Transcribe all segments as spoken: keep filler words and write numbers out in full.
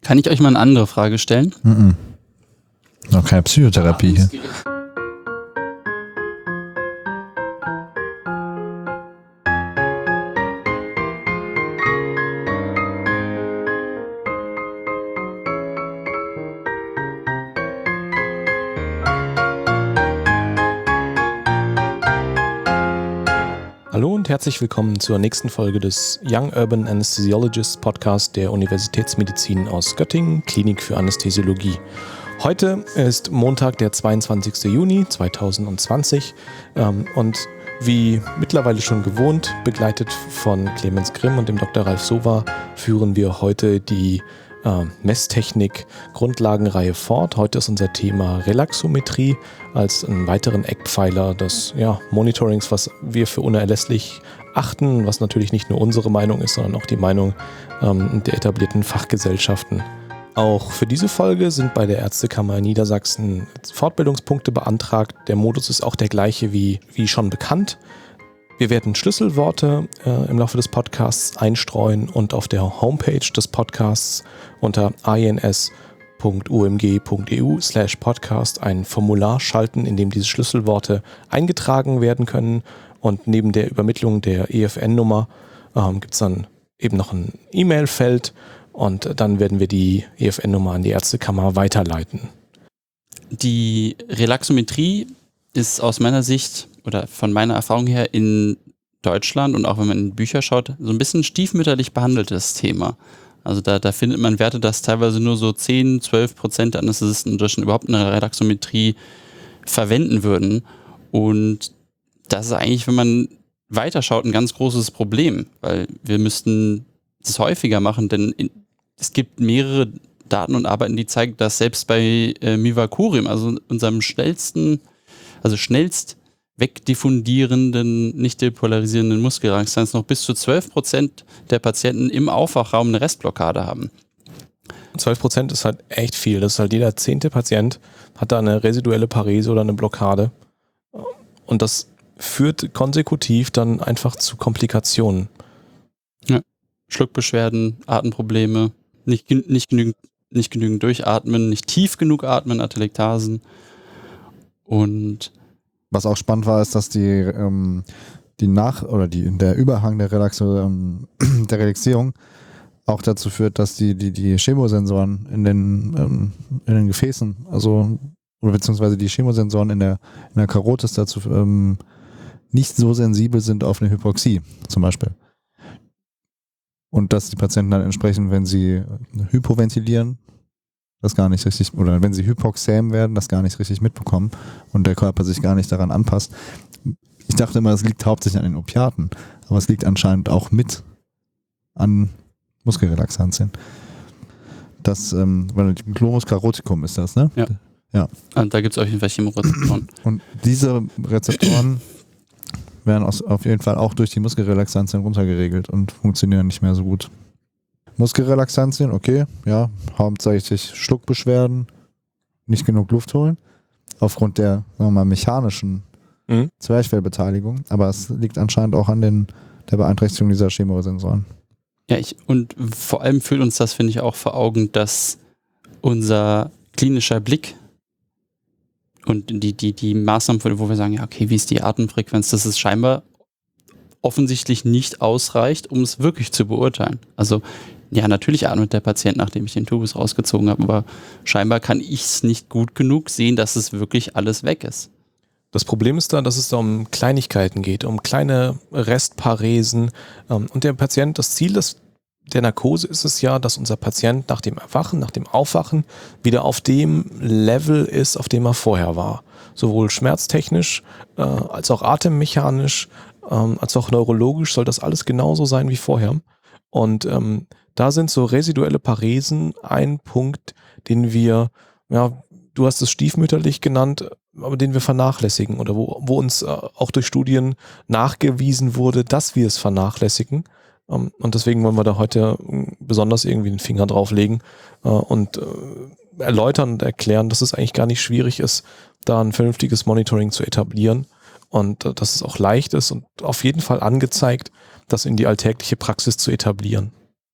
Kann ich euch mal eine andere Frage stellen? Mhm. Noch keine Psychotherapie hier. Hallo und herzlich willkommen zur nächsten Folge des Young Urban Anesthesiologists Podcast der Universitätsmedizin aus Göttingen, Klinik für Anästhesiologie. Heute ist Montag, der zweiundzwanzigster Juni zweitausendzwanzig ähm, und wie mittlerweile schon gewohnt, begleitet von Clemens Grimm und dem Doktor Ralf Sowa, führen wir heute die äh, Messtechnik-Grundlagenreihe fort. Heute ist unser Thema Relaxometrie als einen weiteren Eckpfeiler des ja, Monitorings, was wir für unerlässlich achten, was natürlich nicht nur unsere Meinung ist, sondern auch die Meinung ähm, der etablierten Fachgesellschaften. Auch für diese Folge sind bei der Ärztekammer Niedersachsen Fortbildungspunkte beantragt. Der Modus ist auch der gleiche wie, wie schon bekannt. Wir werden Schlüsselworte äh, im Laufe des Podcasts einstreuen und auf der Homepage des Podcasts unter ans punkt u m g punkt e u slash podcast ein Formular schalten, in dem diese Schlüsselworte eingetragen werden können. Und neben der Übermittlung der E F N-Nummer ähm, gibt es dann eben noch ein E-Mail-Feld und dann werden wir die E F N-Nummer an die Ärztekammer weiterleiten. Die Relaxometrie ist aus meiner Sicht oder von meiner Erfahrung her in Deutschland und auch wenn man in Bücher schaut, so ein bisschen stiefmütterlich behandeltes Thema. Also da, da findet man Werte, dass teilweise nur so zehn, zwölf Prozent der Anästhesisten in Deutschland überhaupt eine Relaxometrie verwenden würden. Und das ist eigentlich, wenn man weiterschaut, ein ganz großes Problem, weil wir müssten das häufiger machen, denn in, es gibt mehrere Daten und Arbeiten, die zeigen, dass selbst bei äh, Mivacurium, also unserem schnellsten, also schnellst wegdiffundierenden, nicht depolarisierenden Muskelrelaxanz noch bis zu zwölf Prozent der Patienten im Aufwachraum eine Restblockade haben. zwölf Prozent ist halt echt viel. Das ist halt jeder zehnte Patient hat da eine residuelle Parese oder eine Blockade. Und das führt konsekutiv dann einfach zu Komplikationen. Ja. Schluckbeschwerden, Atemprobleme, nicht, nicht, genügend, nicht genügend durchatmen, nicht tief genug atmen, Atelektasen. Und was auch spannend war, ist, dass die, ähm, die Nach- oder die, der Überhang der, Relaxo, ähm, der Relaxierung auch dazu führt, dass die, die, die Chemosensoren in den, ähm, in den Gefäßen, also oder beziehungsweise die Chemosensoren in der, in der Karotis dazu ähm, nicht so sensibel sind auf eine Hypoxie zum Beispiel. Und dass die Patienten dann entsprechend, wenn sie hypoventilieren, das gar nicht richtig, oder wenn sie hypoxäm werden, das gar nicht richtig mitbekommen und der Körper sich gar nicht daran anpasst. Ich dachte immer, das liegt hauptsächlich an den Opiaten, aber es liegt anscheinend auch mit an Muskelrelaxantien. Das, ähm, weil Glomus caroticum ist das, ne? Ja. Ja. Und da gibt es auf jeden Fall Chemorezeptoren. Und diese Rezeptoren werden aus, auf jeden Fall auch durch die Muskelrelaxantien runtergeregelt und funktionieren nicht mehr so gut. Muskelrelaxantien, okay, ja, hauptsächlich Schluckbeschwerden, nicht genug Luft holen, aufgrund der, sagen wir mal, mechanischen mhm. Zwerchfellbeteiligung, aber es liegt anscheinend auch an den, der Beeinträchtigung dieser Chemosensoren. Ja, ich, und vor allem führt uns das, finde ich, auch vor Augen, dass unser klinischer Blick und die, die, die Maßnahmen, wo wir sagen, ja, okay, wie ist die Atemfrequenz, dass es scheinbar offensichtlich nicht ausreicht, um es wirklich zu beurteilen. Also ja, natürlich atmet der Patient, nachdem ich den Tubus rausgezogen habe, aber scheinbar kann ich es nicht gut genug sehen, dass es wirklich alles weg ist. Das Problem ist da, dass es da um Kleinigkeiten geht, um kleine Restparesen. Und der Patient, das Ziel des, der Narkose ist es ja, dass unser Patient nach dem Erwachen, nach dem Aufwachen wieder auf dem Level ist, auf dem er vorher war. Sowohl schmerztechnisch äh, als auch atemmechanisch, ähm, als auch neurologisch soll das alles genauso sein wie vorher. Und ähm, da sind so residuelle Paresen ein Punkt, den wir, ja, du hast es stiefmütterlich genannt, aber den wir vernachlässigen oder wo, wo uns äh, auch durch Studien nachgewiesen wurde, dass wir es vernachlässigen. Ähm, und deswegen wollen wir da heute besonders irgendwie den Finger drauflegen äh, und äh, erläutern und erklären, dass es eigentlich gar nicht schwierig ist, da ein vernünftiges Monitoring zu etablieren und äh, dass es auch leicht ist und auf jeden Fall angezeigt, das in die alltägliche Praxis zu etablieren.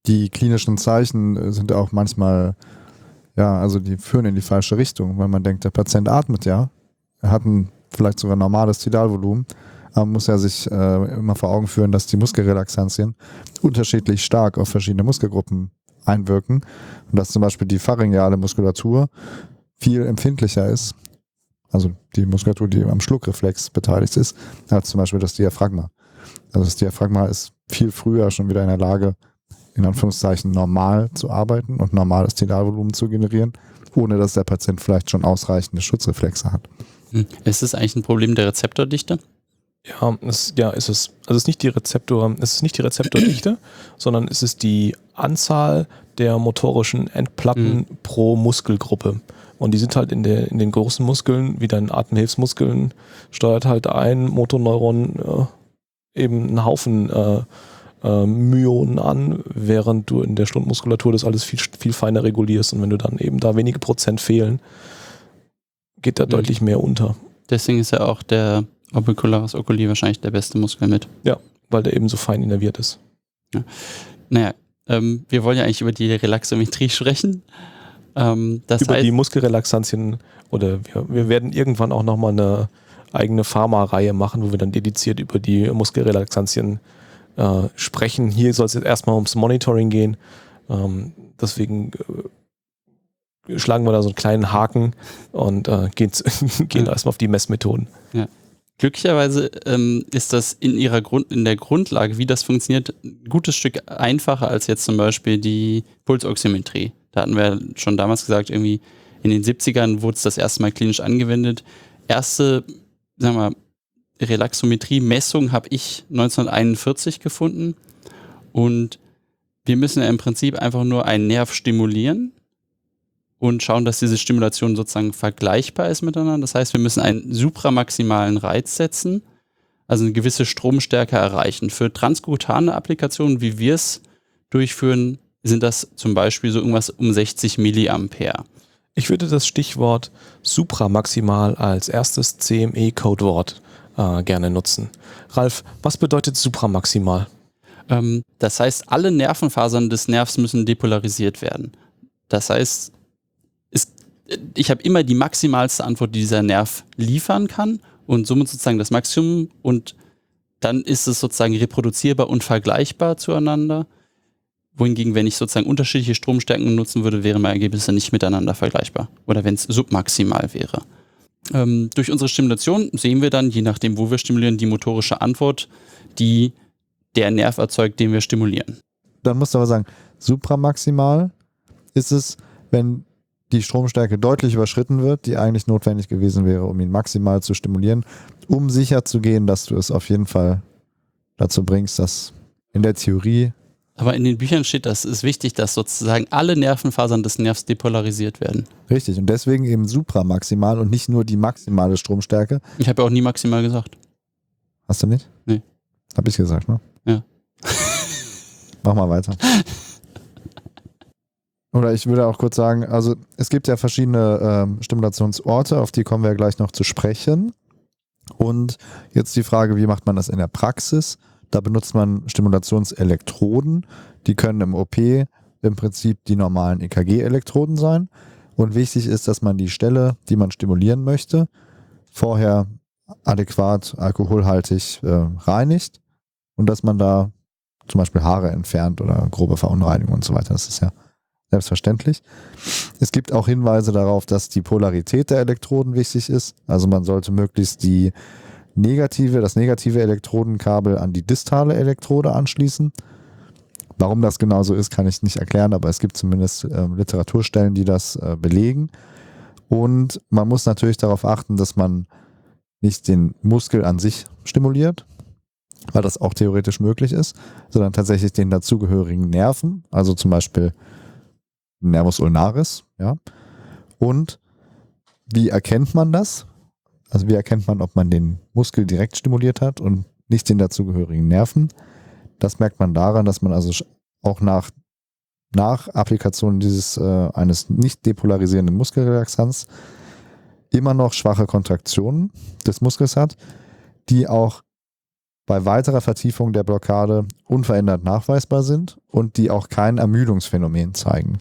die klinischen Zeichen sind auch manchmal, ja, also die führen in die falsche Richtung, weil man denkt, der Patient atmet ja, er hat ein vielleicht sogar normales Tidalvolumen, aber man muss ja sich äh, immer vor Augen führen, dass die Muskelrelaxantien unterschiedlich stark auf verschiedene Muskelgruppen einwirken und dass zum Beispiel die pharyngeale Muskulatur viel empfindlicher ist, also die Muskulatur, die am Schluckreflex beteiligt ist, als zum Beispiel das Diaphragma. Also das Diaphragma ist viel früher schon wieder in der Lage, in Anführungszeichen normal zu arbeiten und normales Tidalvolumen zu generieren, ohne dass der Patient vielleicht schon ausreichende Schutzreflexe hat. Ist es eigentlich ein Problem der Rezeptordichte? Ja, es, ja, ist es. Also es ist nicht die Rezeptor, es ist nicht die Rezeptordichte, sondern es ist die Anzahl der motorischen Endplatten mhm. pro Muskelgruppe. Und die sind halt in, der, in den großen Muskeln, wie deinen Atemhilfsmuskeln, steuert halt ein Motoneuron äh, eben einen Haufen äh, äh, Myonen an, während du in der Schlundmuskulatur das alles viel, viel feiner regulierst. Und wenn du dann eben da wenige Prozent fehlen, geht da mhm. deutlich mehr unter. Deswegen ist ja auch der Orbicularis oculi wahrscheinlich der beste Muskel mit. Ja, weil der eben so fein innerviert ist. Ja. Naja, ähm, wir wollen ja eigentlich über die Relaxometrie sprechen. Ähm, das über heißt, die Muskelrelaxantien oder wir, wir werden irgendwann auch nochmal eine eigene Pharma-Reihe machen, wo wir dann dediziert über die Muskelrelaxantien äh, sprechen. Hier soll es jetzt erstmal ums Monitoring gehen. Ähm, deswegen äh, schlagen wir da so einen kleinen Haken und äh, gehen, gehen ja. erstmal auf die Messmethoden. Ja. Glücklicherweise ähm, ist das in ihrer Grund, in der Grundlage, wie das funktioniert, ein gutes Stück einfacher als jetzt zum Beispiel die Pulsoximetrie. Da hatten wir schon damals gesagt, irgendwie in den siebzigern wurde es das erste Mal klinisch angewendet. Erste, sagen wir mal, Relaxometrie-Messung habe ich neunzehnhunderteinundvierzig gefunden. Und wir müssen ja im Prinzip einfach nur einen Nerv stimulieren und schauen, dass diese Stimulation sozusagen vergleichbar ist miteinander. Das heißt, wir müssen einen supramaximalen Reiz setzen, also eine gewisse Stromstärke erreichen. Für transkutane Applikationen, wie wir es durchführen, sind das zum Beispiel so irgendwas um sechzig Milliampere. Ich würde das Stichwort supramaximal als erstes C M E-Codewort äh, gerne nutzen. Ralf, was bedeutet supramaximal? Ähm, das heißt, alle Nervenfasern des Nervs müssen depolarisiert werden. Das heißt, es, ich habe immer die maximalste Antwort, die dieser Nerv liefern kann und somit sozusagen das Maximum und dann ist es sozusagen reproduzierbar und vergleichbar zueinander. Wohingegen, wenn ich sozusagen unterschiedliche Stromstärken nutzen würde, wären meine Ergebnisse nicht miteinander vergleichbar. Oder wenn es submaximal wäre. Ähm, durch unsere Stimulation sehen wir dann, je nachdem, wo wir stimulieren, die motorische Antwort, die der Nerv erzeugt, den wir stimulieren. Dann musst du aber sagen, supramaximal ist es, wenn die Stromstärke deutlich überschritten wird, die eigentlich notwendig gewesen wäre, um ihn maximal zu stimulieren, um sicher zu gehen, dass du es auf jeden Fall dazu bringst, dass in der Theorie. Aber in den Büchern steht, dass es ist wichtig, dass sozusagen alle Nervenfasern des Nervs depolarisiert werden. Richtig, und deswegen eben supramaximal und nicht nur die maximale Stromstärke. Ich habe ja auch nie maximal gesagt. Hast du nicht? Nee. Hab ich gesagt, ne? Ja. Mach mal weiter. Oder ich würde auch kurz sagen, also es gibt ja verschiedene ähm, Stimulationsorte, auf die kommen wir ja gleich noch zu sprechen. Und jetzt die Frage, wie macht man das in der Praxis? Da benutzt man Stimulationselektroden. Die können im O P im Prinzip die normalen E K G-Elektroden sein. Und wichtig ist, dass man die Stelle, die man stimulieren möchte, vorher adäquat alkoholhaltig äh, reinigt und dass man da zum Beispiel Haare entfernt oder grobe Verunreinigung und so weiter. Das ist ja selbstverständlich. Es gibt auch Hinweise darauf, dass die Polarität der Elektroden wichtig ist. Also man sollte möglichst die negative, das negative Elektrodenkabel an die distale Elektrode anschließen. Warum das genau so ist, kann ich nicht erklären, aber es gibt zumindest äh, Literaturstellen, die das äh, belegen. Und man muss natürlich darauf achten, dass man nicht den Muskel an sich stimuliert, weil das auch theoretisch möglich ist, sondern tatsächlich den dazugehörigen Nerven, also zum Beispiel Nervus ulnaris, ja. Und wie erkennt man das? Also wie erkennt man, ob man den Muskel direkt stimuliert hat und nicht den dazugehörigen Nerven? Das merkt man daran, dass man also auch nach, nach Applikation dieses äh, eines nicht depolarisierenden Muskelrelaxants immer noch schwache Kontraktionen des Muskels hat, die auch bei weiterer Vertiefung der Blockade unverändert nachweisbar sind und die auch kein Ermüdungsphänomen zeigen.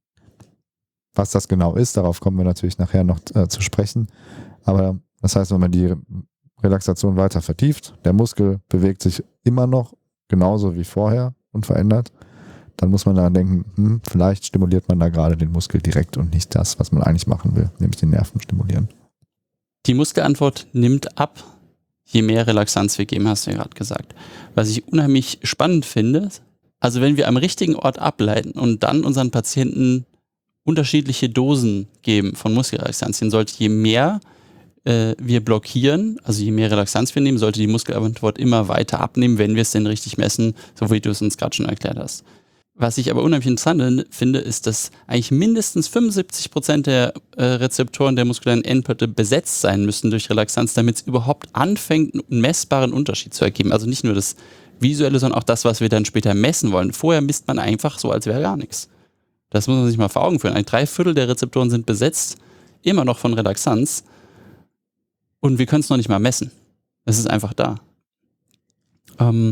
Was das genau ist, darauf kommen wir natürlich nachher noch äh, zu sprechen. Aber das heißt, wenn man die Relaxation weiter vertieft, der Muskel bewegt sich immer noch genauso wie vorher, unverändert, dann muss man daran denken, hm, vielleicht stimuliert man da gerade den Muskel direkt und nicht das, was man eigentlich machen will, nämlich den Nerven stimulieren. Die Muskelantwort nimmt ab, je mehr Relaxanz wir geben, hast du ja gerade gesagt. Was ich unheimlich spannend finde, also wenn wir am richtigen Ort ableiten und dann unseren Patienten unterschiedliche Dosen geben von Muskelrelaxantien, sollte je mehr äh, wir blockieren, also je mehr Relaxanz wir nehmen, sollte die Muskelantwort immer weiter abnehmen, wenn wir es denn richtig messen, so wie du es uns gerade schon erklärt hast. Was ich aber unheimlich interessant finde, ist, dass eigentlich mindestens fünfundsiebzig Prozent der äh, Rezeptoren der muskulären Endplatte besetzt sein müssen durch Relaxanz, damit es überhaupt anfängt, einen messbaren Unterschied zu ergeben. Also nicht nur das Visuelle, sondern auch das, was wir dann später messen wollen. Vorher misst man einfach so, als wäre gar nichts. Das muss man sich mal vor Augen führen. Ein Dreiviertel der Rezeptoren sind besetzt, immer noch von Relaxanz. Und wir können es noch nicht mal messen. Es ist einfach da. Ähm,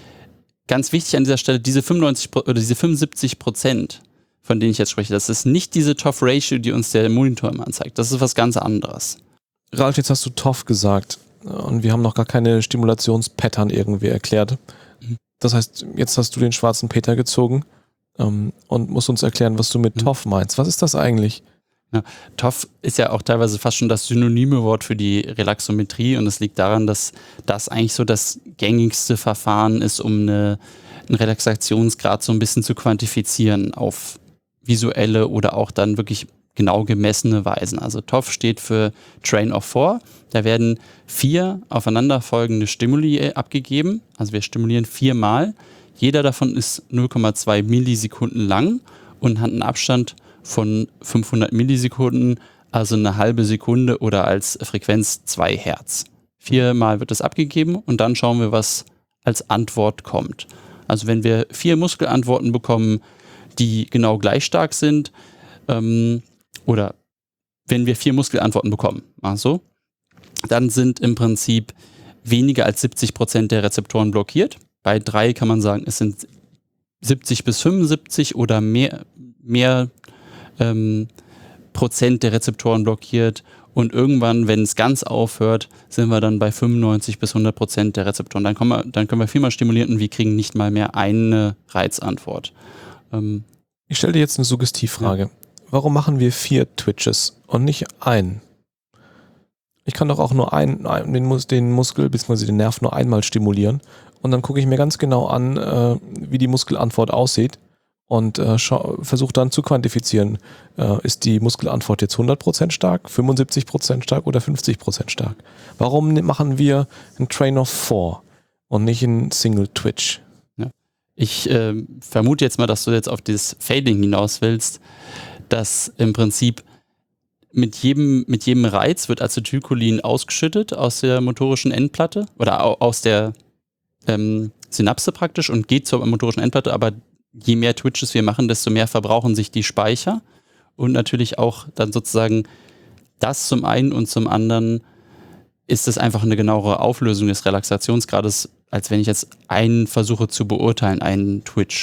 Ganz wichtig an dieser Stelle, diese fünfundneunzig oder diese fünfundsiebzig Prozent, von denen ich jetzt spreche, das ist nicht diese T O F-Ratio, die uns der Monitor immer anzeigt. Das ist was ganz anderes. Ralf, jetzt hast du T O F gesagt und wir haben noch gar keine Stimulationspattern irgendwie erklärt. Das heißt, jetzt hast du den schwarzen Peter gezogen ähm, und musst uns erklären, was du mit T O F meinst. Was ist das eigentlich? Ja, T O F ist ja auch teilweise fast schon das synonyme Wort für die Relaxometrie und es liegt daran, dass das eigentlich so das gängigste Verfahren ist, um eine, einen Relaxationsgrad so ein bisschen zu quantifizieren auf visuelle oder auch dann wirklich genau gemessene Weisen. Also T O F steht für Train of Four. Da werden vier aufeinanderfolgende Stimuli abgegeben. Also wir stimulieren viermal. Jeder davon ist null Komma zwei Millisekunden lang und hat einen Abstand von fünfhundert Millisekunden, also eine halbe Sekunde oder als Frequenz zwei Hertz. Viermal wird das abgegeben und dann schauen wir, was als Antwort kommt. Also wenn wir vier Muskelantworten bekommen, die genau gleich stark sind, ähm, oder wenn wir vier Muskelantworten bekommen, also, dann sind im Prinzip weniger als siebzig Prozent der Rezeptoren blockiert. Bei drei kann man sagen, es sind siebzig bis fünfundsiebzig oder mehr, mehr ähm, Prozent der Rezeptoren blockiert. Und irgendwann, wenn es ganz aufhört, sind wir dann bei fünfundneunzig bis hundert Prozent der Rezeptoren. Dann, kommen wir, dann können wir viermal stimulieren und wir kriegen nicht mal mehr eine Reizantwort. Ähm, ich stelle dir jetzt eine Suggestivfrage. Ja. Warum machen wir vier Twitches und nicht einen? Ich kann doch auch nur einen, den, Mus- den Muskel bzw. den Nerv nur einmal stimulieren und dann gucke ich mir ganz genau an, äh, wie die Muskelantwort aussieht und äh, versuche dann zu quantifizieren, äh, ist die Muskelantwort jetzt hundert Prozent stark, fünfundsiebzig Prozent stark oder fünfzig Prozent stark? Warum machen wir einen Train of Four und nicht einen Single Twitch? Ja. Ich äh, vermute jetzt mal, dass du jetzt auf dieses Fading hinaus willst, dass im Prinzip mit jedem, mit jedem Reiz wird Acetylcholin ausgeschüttet aus der motorischen Endplatte oder au- aus der ähm, Synapse praktisch und geht zur motorischen Endplatte, aber je mehr Twitches wir machen, desto mehr verbrauchen sich die Speicher und natürlich auch dann sozusagen das zum einen und zum anderen ist es einfach eine genauere Auflösung des Relaxationsgrades, als wenn ich jetzt einen versuche zu beurteilen, einen Twitch.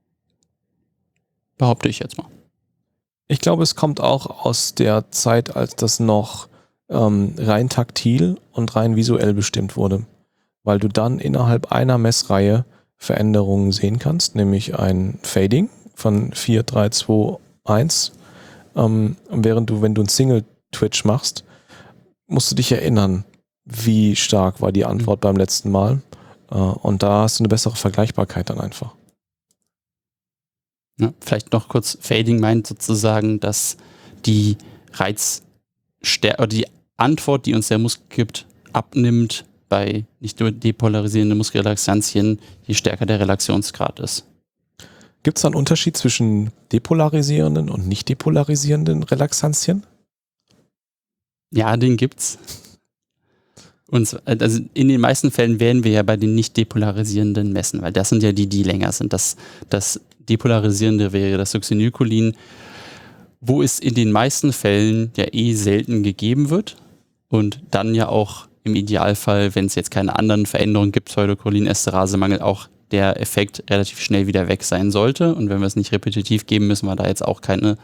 Behaupte ich jetzt mal. Ich glaube, es kommt auch aus der Zeit, als das noch ähm, rein taktil und rein visuell bestimmt wurde, weil du dann innerhalb einer Messreihe Veränderungen sehen kannst, nämlich ein Fading von vier, drei, zwei, eins. Ähm, während du, wenn du einen Single-Twitch machst, musst du dich erinnern, wie stark war die Antwort mhm. beim letzten Mal. Äh, und da hast du eine bessere Vergleichbarkeit dann einfach. Ja, vielleicht noch kurz, Fading meint sozusagen, dass die Reizstärke oder die Antwort, die uns der Muskel gibt, abnimmt bei nicht nur depolarisierenden Muskelrelaxantien, je stärker der Relaxationsgrad ist. Gibt es da einen Unterschied zwischen depolarisierenden und nicht depolarisierenden Relaxantien? Ja, den gibt's. Und also in den meisten Fällen werden wir ja bei den nicht depolarisierenden messen, weil das sind ja die, die länger sind. Das, das Depolarisierende wäre das Succinylcholin, wo es in den meisten Fällen ja eh selten gegeben wird und dann ja auch im Idealfall, wenn es jetzt keine anderen Veränderungen gibt, Pseudocholin-Esterasemangel, auch der Effekt relativ schnell wieder weg sein sollte. Und wenn wir es nicht repetitiv geben, müssen wir da jetzt auch keine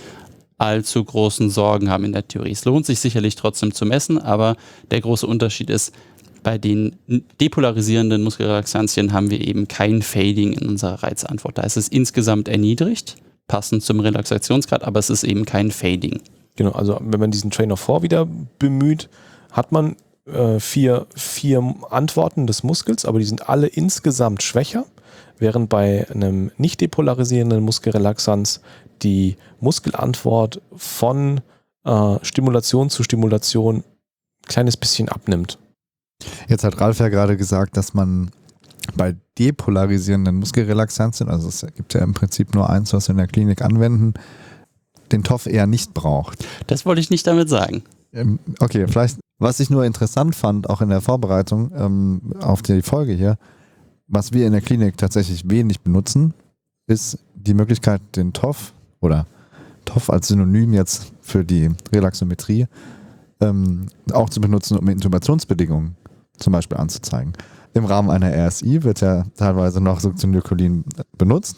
allzu großen Sorgen haben in der Theorie. Es lohnt sich sicherlich trotzdem zu messen, aber der große Unterschied ist, bei den depolarisierenden Muskelrelaxantien haben wir eben kein Fading in unserer Reizantwort. Da ist es insgesamt erniedrigt, passend zum Relaxationsgrad, aber es ist eben kein Fading. Genau, also wenn man diesen Trainer vier wieder bemüht, hat man äh, vier, vier Antworten des Muskels, aber die sind alle insgesamt schwächer, während bei einem nicht depolarisierenden Muskelrelaxanz die Muskelantwort von äh, Stimulation zu Stimulation ein kleines bisschen abnimmt. Jetzt hat Ralf ja gerade gesagt, dass man bei depolarisierenden Muskelrelaxantien, also es gibt ja im Prinzip nur eins, was wir in der Klinik anwenden, den T O F eher nicht braucht. Das wollte ich nicht damit sagen. Ähm, okay, vielleicht, was ich nur interessant fand, auch in der Vorbereitung ähm, auf die Folge hier, was wir in der Klinik tatsächlich wenig benutzen, ist die Möglichkeit, den T O F oder T O F als Synonym jetzt für die Relaxometrie ähm, auch zu benutzen, um Intubationsbedingungen zum Beispiel anzuzeigen. Im Rahmen einer R S I wird ja teilweise noch Succinylcholin benutzt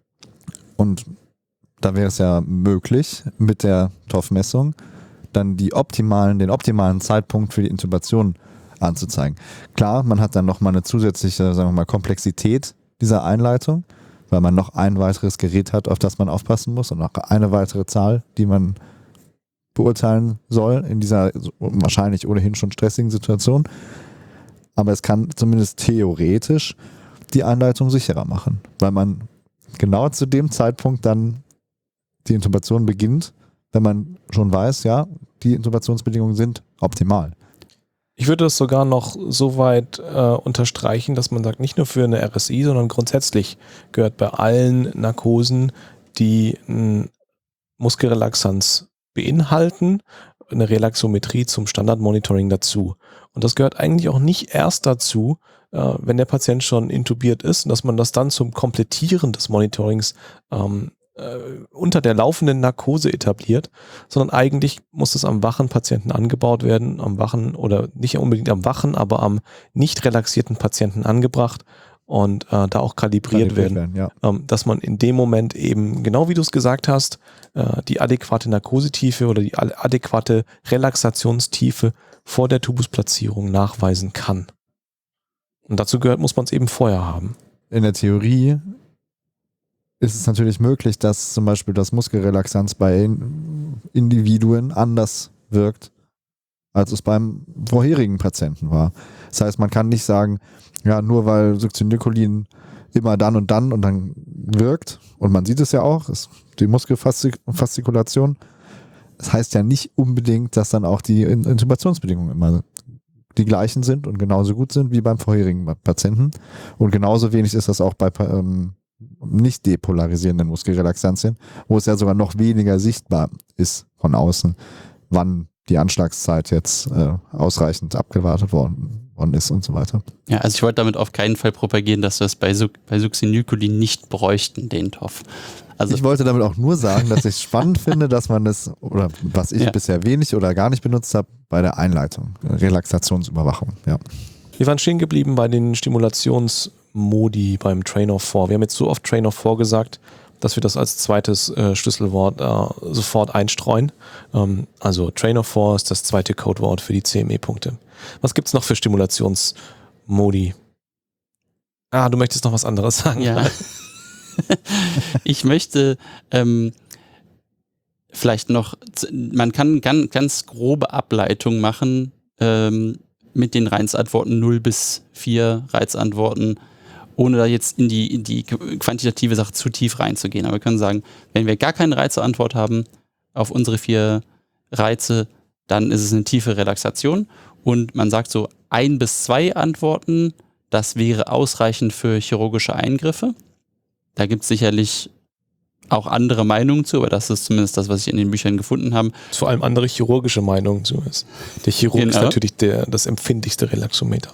und da wäre es ja möglich, mit der T O F-Messung dann die optimalen, den optimalen Zeitpunkt für die Intubation anzuzeigen. Klar, man hat dann nochmal eine zusätzliche, sagen wir mal, Komplexität dieser Einleitung, weil man noch ein weiteres Gerät hat, auf das man aufpassen muss und noch eine weitere Zahl, die man beurteilen soll in dieser wahrscheinlich ohnehin schon stressigen Situation. Aber es kann zumindest theoretisch die Einleitung sicherer machen, weil man genau zu dem Zeitpunkt dann die Intubation beginnt, wenn man schon weiß, ja, die Intubationsbedingungen sind optimal. Ich würde das sogar noch so weit äh, unterstreichen, dass man sagt, nicht nur für eine R S I, sondern grundsätzlich gehört bei allen Narkosen, die ein Muskelrelaxanz beinhalten, eine Relaxometrie zum Standardmonitoring dazu. Und das gehört eigentlich auch nicht erst dazu, äh, wenn der Patient schon intubiert ist, dass man das dann zum Komplettieren des Monitorings ähm, äh, unter der laufenden Narkose etabliert, sondern eigentlich muss das am wachen Patienten angebaut werden, am wachen oder nicht unbedingt am wachen, aber am nicht relaxierten Patienten angebracht und äh, da auch kalibriert, kalibriert werden, werden ja. ähm, dass man in dem Moment eben, genau wie du es gesagt hast, äh, die adäquate Narkosetiefe oder die adäquate Relaxationstiefe vor der Tubusplatzierung nachweisen kann. Und dazu gehört, muss man es eben vorher haben. In der Theorie ist es natürlich möglich, dass zum Beispiel das Muskelrelaxanz bei Individuen anders wirkt, als es beim vorherigen Patienten war. Das heißt, man kann nicht sagen, ja, nur weil Succinylcholin immer dann und dann und dann wirkt, und man sieht es ja auch, ist die Muskelfaszikulation, das heißt ja nicht unbedingt, dass dann auch die Intubationsbedingungen immer die gleichen sind und genauso gut sind wie beim vorherigen Patienten. Und genauso wenig ist das auch bei ähm, nicht depolarisierenden Muskelrelaxantien, wo es ja sogar noch weniger sichtbar ist von außen, wann die Anschlagszeit jetzt äh, ausreichend abgewartet worden, worden ist und so weiter. Ja, also ich wollte damit auf keinen Fall propagieren, dass wir es bei, Su- bei Succinylcholin nicht bräuchten, den T O F. Also ich wollte damit auch nur sagen, dass ich es spannend finde, dass man das, oder was ich ja. bisher wenig oder gar nicht benutzt habe, bei der Einleitung, Relaxationsüberwachung. Ja. Wir waren stehen geblieben bei den Stimulationsmodi beim Trainer vier. Wir haben jetzt so oft Trainer vier gesagt, dass wir das als zweites äh, Schlüsselwort äh, sofort einstreuen. Ähm, also Trainer vier ist das zweite Codewort für die C M E-Punkte. Was gibt es noch für Stimulationsmodi? Ah, du möchtest noch was anderes sagen. Ja. Ich möchte ähm, vielleicht noch, man kann ganz, ganz grobe Ableitungen machen ähm, mit den Reizantworten null bis vier Reizantworten, ohne da jetzt in die, in die quantitative Sache zu tief reinzugehen. Aber wir können sagen, wenn wir gar keine Reizeantwort haben auf unsere vier Reize, dann ist es eine tiefe Relaxation. Und man sagt so, ein bis zwei Antworten, das wäre ausreichend für chirurgische Eingriffe. Da gibt es sicherlich auch andere Meinungen zu, aber das ist zumindest das, was ich in den Büchern gefunden habe. Vor allem andere chirurgische Meinungen zu. Der Chirurg genau. ist natürlich der, das empfindlichste Relaxometer.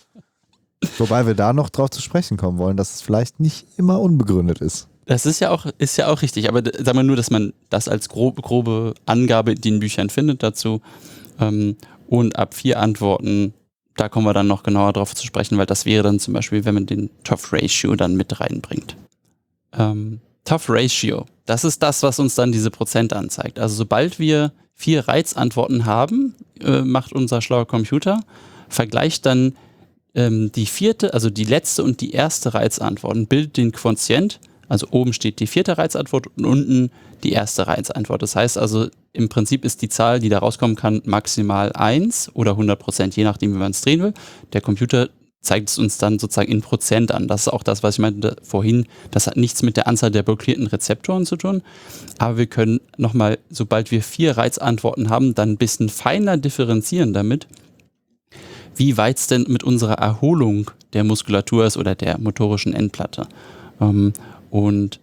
Wobei wir da noch drauf zu sprechen kommen wollen, dass es vielleicht nicht immer unbegründet ist. Das ist ja auch, ist ja auch richtig, aber sagen wir nur, dass man das als grobe, grobe Angabe in den Büchern findet dazu. Ähm, und ab vier Antworten da kommen wir dann noch genauer drauf zu sprechen, weil das wäre dann zum Beispiel, wenn man den T O F-Ratio dann mit reinbringt. Ähm, T O F-Ratio, das ist das, was uns dann diese Prozent anzeigt. Also sobald wir vier Reizantworten haben, äh, macht unser schlauer Computer, vergleicht dann ähm, die vierte, also die letzte und die erste Reizantwort und bildet den Quotient. Also oben steht die vierte Reizantwort und unten die erste Reizantwort. Das heißt also, im Prinzip ist die Zahl, die da rauskommen kann, maximal eins oder hundert Prozent, je nachdem, wie man es drehen will. Der Computer zeigt es uns dann sozusagen in Prozent an. Das ist auch das, was ich meinte vorhin. Das hat nichts mit der Anzahl der blockierten Rezeptoren zu tun. Aber wir können nochmal, sobald wir vier Reizantworten haben, dann ein bisschen feiner differenzieren damit, wie weit es denn mit unserer Erholung der Muskulatur ist oder der motorischen Endplatte. Ähm, und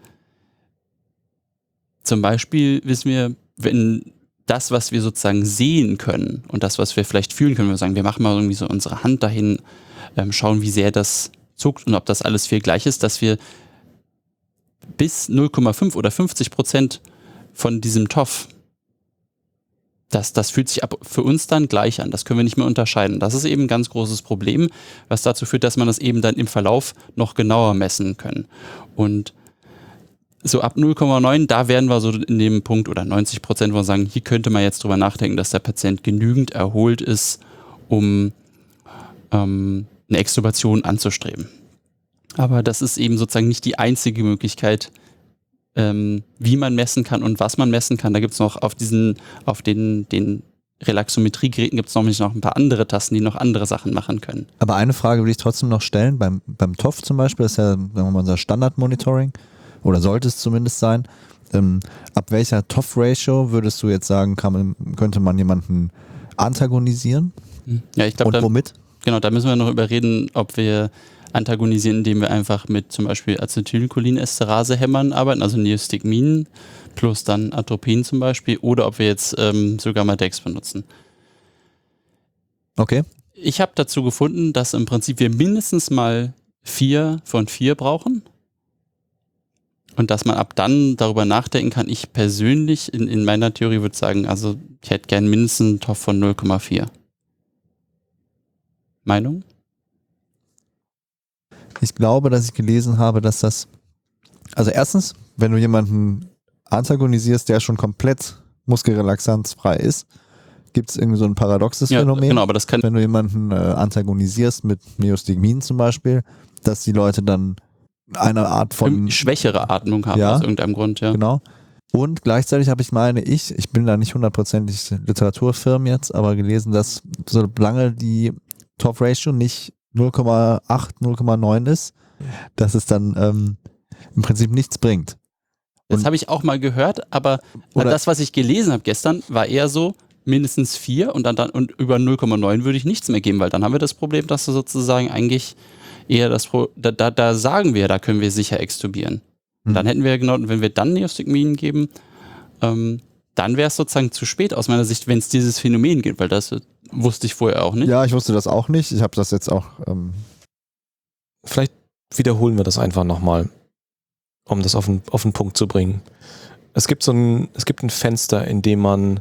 zum Beispiel wissen wir, wenn das, was wir sozusagen sehen können und das, was wir vielleicht fühlen können, wir sagen, wir machen mal irgendwie so unsere Hand dahin, ähm, schauen, wie sehr das zuckt und ob das alles viel gleich ist, dass wir bis null Komma fünf oder fünfzig Prozent von diesem T O F, das, das fühlt sich ab für uns dann gleich an. Das können wir nicht mehr unterscheiden. Das ist eben ein ganz großes Problem, was dazu führt, dass man das eben dann im Verlauf noch genauer messen können. Und so ab null Komma neun, da werden wir so in dem Punkt oder neunzig Prozent, wo wir sagen, hier könnte man jetzt drüber nachdenken, dass der Patient genügend erholt ist, um ähm, eine Extubation anzustreben. Aber das ist eben sozusagen nicht die einzige Möglichkeit, ähm, wie man messen kann und was man messen kann. Da gibt es noch auf diesen, auf den, den Relaxometrie-Geräten gibt es noch, noch ein paar andere Tasten, die noch andere Sachen machen können. Aber eine Frage will ich trotzdem noch stellen. Beim, beim T O F zum Beispiel, das ist ja, sagen wir mal, unser Standard-Monitoring, oder sollte es zumindest sein. Ähm, ab welcher T O F-Ratio würdest du jetzt sagen, kann man, könnte man jemanden antagonisieren? Ja, ich glaube, und womit? Genau, da müssen wir noch überreden, ob wir antagonisieren, indem wir einfach mit zum Beispiel Acetylcholinesterase-Hämmern arbeiten, also Neostigmin plus dann Atropin zum Beispiel, oder ob wir jetzt ähm, sogar mal Dex benutzen. Okay. Ich habe dazu gefunden, dass im Prinzip wir mindestens mal vier von vier brauchen. Und dass man ab dann darüber nachdenken kann. Ich persönlich in, in meiner Theorie würde sagen, also ich hätte gern mindestens einen T O F von null Komma vier. Meinung? Ich glaube, dass ich gelesen habe, dass das, also erstens, wenn du jemanden antagonisierst, der schon komplett muskelrelaxanzfrei ist, gibt es irgendwie so ein paradoxes Ja, Phänomen. genau, aber das kann, wenn du jemanden äh, antagonisierst mit Neostigmin zum Beispiel, dass die Leute dann eine Art von schwächere Atmung haben ja, aus irgendeinem Grund, ja. Genau. Und gleichzeitig habe ich, meine ich, ich bin da nicht hundertprozentig literaturfirm jetzt, aber gelesen, dass solange die T O F-Ratio nicht null Komma acht, null Komma neun ist, dass es dann ähm, im Prinzip nichts bringt. Und das habe ich auch mal gehört, aber das, was ich gelesen habe gestern, war eher so, mindestens vier und dann, dann und über null Komma neun würde ich nichts mehr geben, weil dann haben wir das Problem, dass du sozusagen eigentlich eher das Pro, da, da, da sagen wir, da können wir sicher extubieren. Mhm. Dann hätten wir genau, wenn wir dann Neostigmin geben, ähm, dann wäre es sozusagen zu spät aus meiner Sicht, wenn es dieses Phänomen gibt, weil das wusste ich vorher auch nicht. Ja, ich wusste das auch nicht. Ich habe das jetzt auch. Ähm Vielleicht wiederholen wir das einfach nochmal, um das auf den, auf den Punkt zu bringen. Es gibt so ein, es gibt ein Fenster, in dem man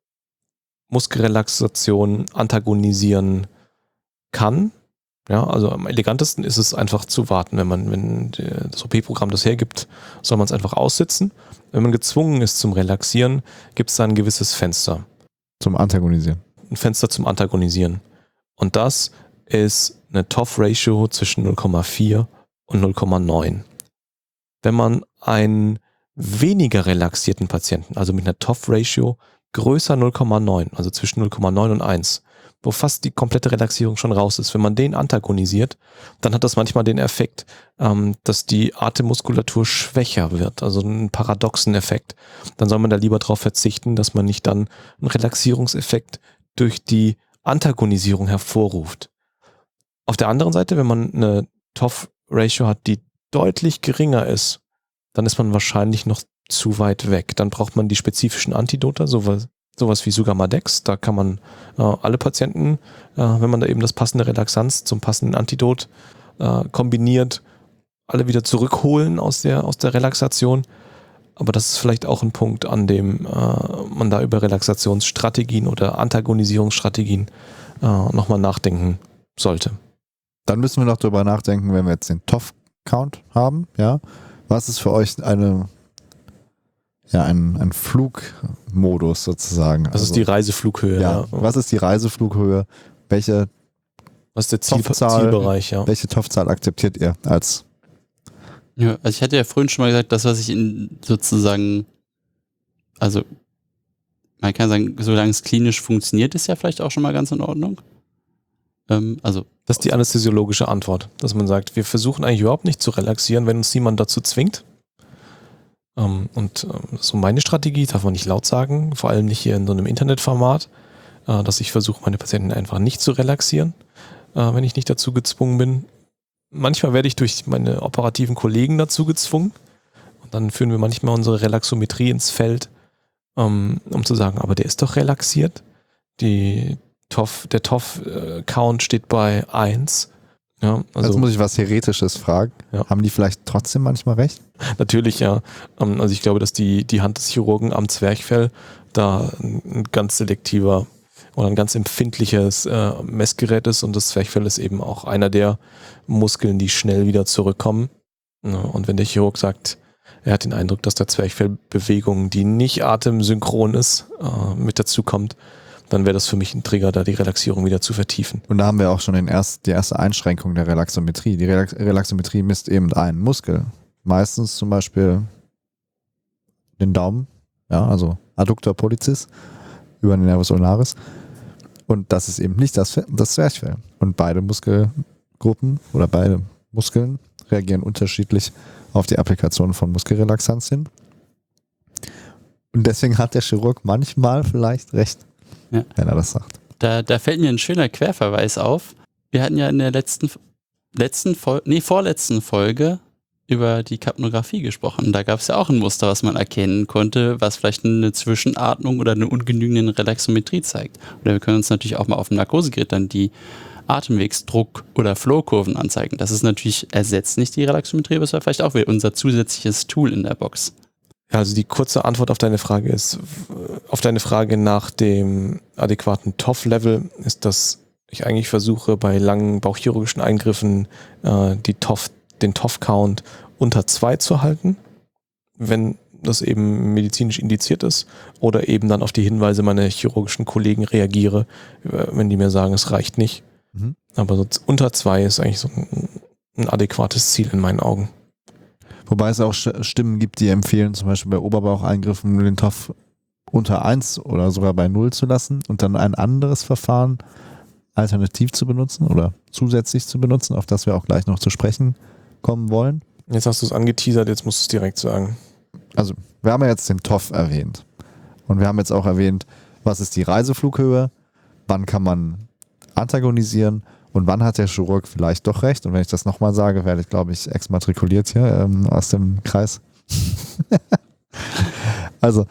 Muskelrelaxation antagonisieren kann. Ja, also am elegantesten ist es einfach zu warten. Wenn man, wenn das O P-Programm das hergibt, soll man es einfach aussitzen. Wenn man gezwungen ist zum Relaxieren, gibt es da ein gewisses Fenster. Zum Antagonisieren. Ein Fenster zum Antagonisieren. Und das ist eine T O F-Ratio zwischen null Komma vier und null Komma neun. Wenn man einen weniger relaxierten Patienten, also mit einer T O F-Ratio größer null Komma neun, also zwischen null Komma neun und eins, wo fast die komplette Relaxierung schon raus ist. Wenn man den antagonisiert, dann hat das manchmal den Effekt, ähm, dass die Atemmuskulatur schwächer wird, also einen paradoxen Effekt. Dann soll man da lieber darauf verzichten, dass man nicht dann einen Relaxierungseffekt durch die Antagonisierung hervorruft. Auf der anderen Seite, wenn man eine T O F-Ratio hat, die deutlich geringer ist, dann ist man wahrscheinlich noch zu weit weg. Dann braucht man die spezifischen Antidote, sowas Sowas wie Sugamadex, da kann man äh, alle Patienten, äh, wenn man da eben das passende Relaxanz zum passenden Antidot äh, kombiniert, alle wieder zurückholen aus der, aus der Relaxation. Aber das ist vielleicht auch ein Punkt, an dem äh, man da über Relaxationsstrategien oder Antagonisierungsstrategien äh, nochmal nachdenken sollte. Dann müssen wir noch drüber nachdenken, wenn wir jetzt den T O F-Count haben, ja. Was ist für euch eine, ja, ein, ein Flugmodus sozusagen? Das also, ist die Reiseflughöhe. Ja, ja. Was ist die Reiseflughöhe? Welche Was ist der Ziel, T O F-Zahl, Zielbereich, ja. Welche T O F-Zahl akzeptiert ihr als? Ja, also ich hatte ja vorhin schon mal gesagt, das, was ich in sozusagen, also man kann sagen, solange es klinisch funktioniert, ist ja vielleicht auch schon mal ganz in Ordnung. Ähm, also das ist die anästhesiologische Antwort, dass man sagt, wir versuchen eigentlich überhaupt nicht zu relaxieren, wenn uns niemand dazu zwingt. Ähm, und ähm, so meine Strategie, darf man nicht laut sagen, vor allem nicht hier in so einem Internetformat, äh, dass ich versuche, meine Patienten einfach nicht zu relaxieren, äh, wenn ich nicht dazu gezwungen bin. Manchmal werde ich durch meine operativen Kollegen dazu gezwungen und dann führen wir manchmal unsere Relaxometrie ins Feld, um, um zu sagen, aber der ist doch relaxiert. Die T O F, der T O F-Count steht bei eins. Ja, also, Jetzt muss ich was Heretisches fragen. Ja. Haben die vielleicht trotzdem manchmal recht? Natürlich, ja. Also ich glaube, dass die, die Hand des Chirurgen am Zwerchfell da ein ganz selektiver oder ein ganz empfindliches äh, Messgerät ist und das Zwerchfell ist eben auch einer der Muskeln, die schnell wieder zurückkommen. Ja, und wenn der Chirurg sagt, er hat den Eindruck, dass der Zwerchfellbewegung, die nicht atemsynchron ist, äh, mit dazu kommt, dann wäre das für mich ein Trigger, da die Relaxierung wieder zu vertiefen. Und da haben wir auch schon den erst, die erste Einschränkung der Relaxometrie. Die Relax Relaxometrie misst eben einen Muskel. Meistens zum Beispiel den Daumen, ja, also Adductor pollicis über den Nervus ulnaris. Und das ist eben nicht das, das Zwerchfell. Und beide Muskelgruppen oder beide Muskeln reagieren unterschiedlich auf die Applikation von Muskelrelaxantien. Und deswegen hat der Chirurg manchmal vielleicht recht, ja, wenn er das sagt. Da, da fällt mir ein schöner Querverweis auf. Wir hatten ja in der letzten, letzten Folge, nee, vorletzten Folge über die Kapnographie gesprochen. Da gab es ja auch ein Muster, was man erkennen konnte, was vielleicht eine Zwischenatmung oder eine ungenügende Relaxometrie zeigt. Oder wir können uns natürlich auch mal auf dem Narkosegerät dann die Atemwegsdruck- oder Flowkurven anzeigen. Das ist natürlich, ersetzt nicht die Relaxometrie, aber es war vielleicht auch wieder unser zusätzliches Tool in der Box. Ja, also die kurze Antwort auf deine Frage ist, auf deine Frage nach dem adäquaten T O F-Level ist, dass ich eigentlich versuche, bei langen bauchchirurgischen Eingriffen äh, die T O F den T O F-Count unter zwei zu halten, wenn das eben medizinisch indiziert ist oder eben dann auf die Hinweise meiner chirurgischen Kollegen reagiere, wenn die mir sagen, es reicht nicht. Mhm. Aber so unter zwei ist eigentlich so ein, ein adäquates Ziel in meinen Augen. Wobei es auch Stimmen gibt, die empfehlen, zum Beispiel bei Oberbaucheingriffen den T O F unter eins oder sogar bei null zu lassen und dann ein anderes Verfahren alternativ zu benutzen oder zusätzlich zu benutzen, auf das wir auch gleich noch zu sprechen kommen wollen. Jetzt hast du es angeteasert, jetzt musst du es direkt sagen. Also, wir haben ja jetzt den T O F erwähnt. Und wir haben jetzt auch erwähnt, was ist die Reiseflughöhe, wann kann man antagonisieren und wann hat der Chirurg vielleicht doch recht. Und wenn ich das nochmal sage, werde ich, glaube ich, exmatrikuliert hier ähm, aus dem Kreis. Also,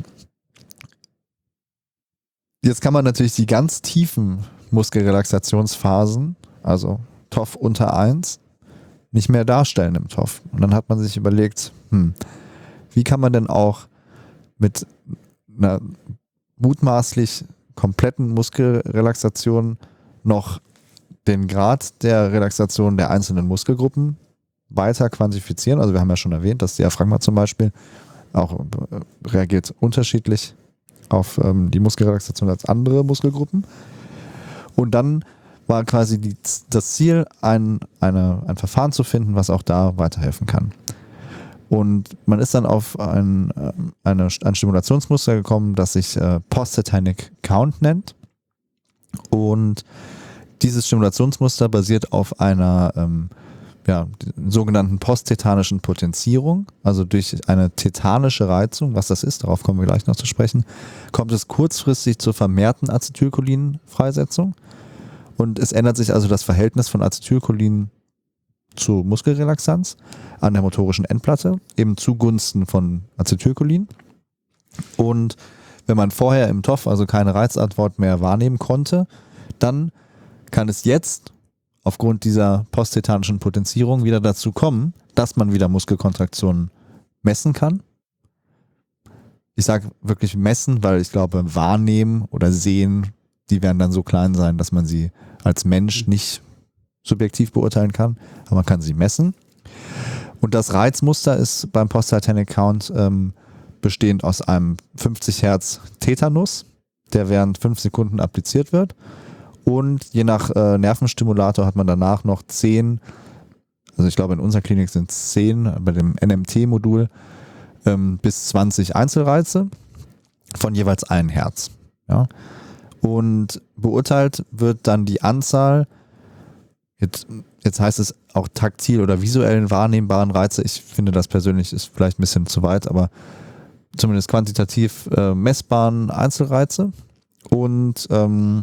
jetzt kann man natürlich die ganz tiefen Muskelrelaxationsphasen, also T O F unter eins, nicht mehr darstellen im T O F. Und dann hat man sich überlegt, hm, wie kann man denn auch mit einer mutmaßlich kompletten Muskelrelaxation noch den Grad der Relaxation der einzelnen Muskelgruppen weiter quantifizieren. Also wir haben ja schon erwähnt, das Diaphragma zum Beispiel auch reagiert unterschiedlich auf ähm, die Muskelrelaxation als andere Muskelgruppen. Und dann war quasi die, das Ziel, ein, eine, ein Verfahren zu finden, was auch da weiterhelfen kann. Und man ist dann auf ein, eine, ein Stimulationsmuster gekommen, das sich äh, Post-Tetanic Count nennt. Und dieses Stimulationsmuster basiert auf einer ähm, ja, sogenannten posttetanischen Potenzierung, also durch eine tetanische Reizung, was das ist, darauf kommen wir gleich noch zu sprechen, kommt es kurzfristig zur vermehrten Acetylcholin-Freisetzung. Und es ändert sich also das Verhältnis von Acetylcholin zu Muskelrelaxanz an der motorischen Endplatte, eben zugunsten von Acetylcholin. Und wenn man vorher im T O F also keine Reizantwort mehr wahrnehmen konnte, dann kann es jetzt aufgrund dieser posttetanischen Potenzierung wieder dazu kommen, dass man wieder Muskelkontraktionen messen kann. Ich sage wirklich messen, weil ich glaube, wahrnehmen oder sehen, die werden dann so klein sein, dass man sie als Mensch nicht subjektiv beurteilen kann, aber man kann sie messen. Und das Reizmuster ist beim Post-Titanic Count ähm, bestehend aus einem fünfzig Hertz Tetanus, der während fünf Sekunden appliziert wird. Und je nach äh, Nervenstimulator hat man danach noch zehn, also ich glaube in unserer Klinik sind es zehn, bei dem N M T-Modul ähm, bis zwanzig Einzelreize von jeweils ein Herz. Ja. Und beurteilt wird dann die Anzahl, jetzt, jetzt heißt es auch taktil oder visuellen wahrnehmbaren Reize. Ich finde das persönlich ist vielleicht ein bisschen zu weit, aber zumindest quantitativ äh, messbaren Einzelreize. Und ähm,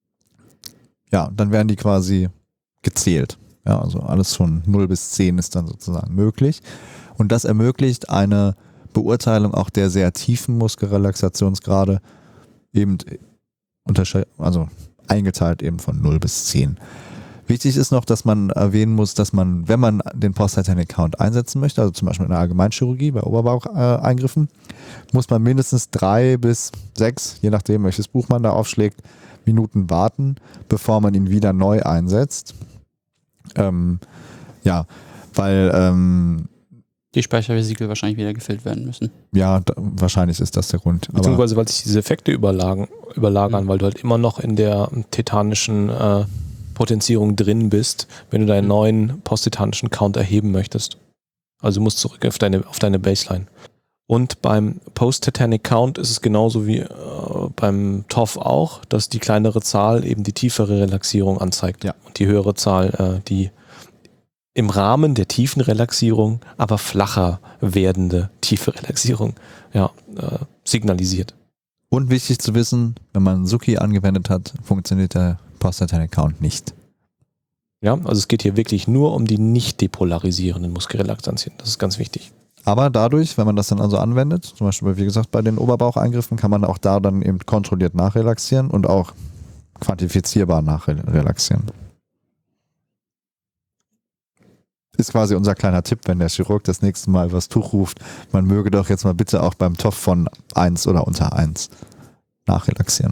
ja, dann werden die quasi gezählt. Ja, also alles von null bis zehn ist dann sozusagen möglich. Und das ermöglicht eine Beurteilung auch der sehr tiefen Muskelrelaxationsgrade, eben untersche- also eingeteilt eben von null bis zehn. Wichtig ist noch, dass man erwähnen muss, dass man, wenn man den Post-Titanic Count einsetzen möchte, also zum Beispiel in der Allgemeinchirurgie bei Oberbaucheingriffen, muss man mindestens drei bis sechs, je nachdem welches Buch man da aufschlägt, Minuten warten, bevor man ihn wieder neu einsetzt. Ähm, ja, weil ähm, die Speichervesikel wahrscheinlich wieder gefüllt werden müssen. Ja, da, wahrscheinlich ist das der Grund. Beziehungsweise weil sich diese Effekte überlagen, überlagern, mhm. weil du halt immer noch in der tetanischen äh, Potenzierung drin bist, wenn du deinen mhm. neuen post-titanischen Count erheben möchtest. Also du musst zurück auf deine, auf deine Baseline. Und beim Post-Titanic Count ist es genauso wie äh, beim T O F auch, dass die kleinere Zahl eben die tiefere Relaxierung anzeigt. Ja. Und die höhere Zahl äh, die im Rahmen der tiefen Relaxierung, aber flacher werdende tiefe Relaxierung ja, äh, signalisiert. Und wichtig zu wissen, wenn man Suki angewendet hat, funktioniert der Post-Titanic Count nicht. Ja, also es geht hier wirklich nur um die nicht depolarisierenden Muskelrelaxantien. Das ist ganz wichtig. Aber dadurch, wenn man das dann also anwendet, zum Beispiel, wie gesagt, bei den Oberbaucheingriffen, kann man auch da dann eben kontrolliert nachrelaxieren und auch quantifizierbar nachrelaxieren. Ist quasi unser kleiner Tipp, wenn der Chirurg das nächste Mal was Tuch ruft, man möge doch jetzt mal bitte auch beim T O F von eins oder unter eins nachrelaxieren.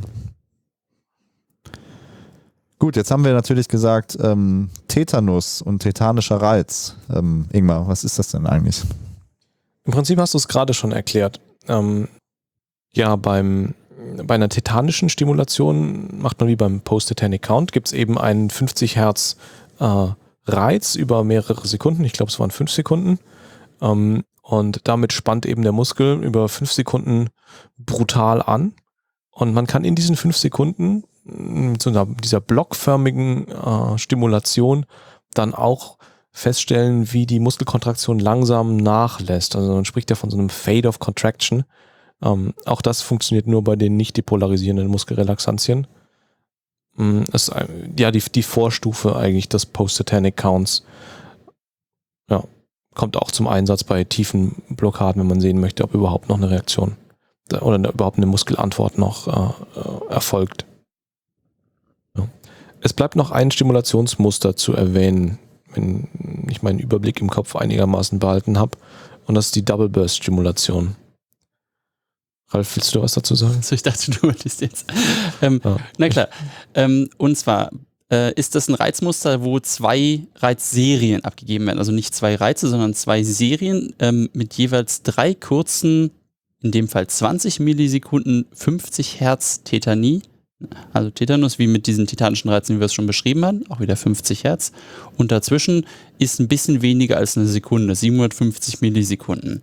Gut, jetzt haben wir natürlich gesagt, ähm, Tetanus und tetanischer Reiz. Ähm, Ingmar, was ist das denn eigentlich? Im Prinzip hast du es gerade schon erklärt. Ähm, ja, beim, bei einer tetanischen Stimulation macht man wie beim Post-Titanic Count, gibt es eben einen fünfzig Hertz äh, Reiz über mehrere Sekunden. Ich glaube, es waren fünf Sekunden. Ähm, und damit spannt eben der Muskel über fünf Sekunden brutal an. Und man kann in diesen fünf Sekunden mit so einer, dieser blockförmigen äh, Stimulation dann auch feststellen, wie die Muskelkontraktion langsam nachlässt. Also man spricht ja von so einem Fade of Contraction. Ähm, auch das funktioniert nur bei den nicht depolarisierenden Muskelrelaxantien. Ähm, das ist ja die, die Vorstufe eigentlich des Post-Titanic Counts. Ja, kommt auch zum Einsatz bei tiefen Blockaden, wenn man sehen möchte, ob überhaupt noch eine Reaktion oder eine, überhaupt eine Muskelantwort noch äh, erfolgt. Ja. Es bleibt noch ein Stimulationsmuster zu erwähnen, wenn ich meinen Überblick im Kopf einigermaßen behalten habe. Und das ist die Double Burst Stimulation. Ralf, willst du was dazu sagen? Also ich dachte, du wolltest jetzt. Ähm, ja. Na klar. Ähm, und zwar äh, ist das ein Reizmuster, wo zwei Reizserien abgegeben werden. Also nicht zwei Reize, sondern zwei Serien ähm, mit jeweils drei kurzen, in dem Fall zwanzig Millisekunden, fünfzig Hertz Tetanie. Also Tetanus, wie mit diesen titanischen Reizen, wie wir es schon beschrieben haben, auch wieder fünfzig Hertz. Und dazwischen ist ein bisschen weniger als eine Sekunde, siebenhundertfünfzig Millisekunden.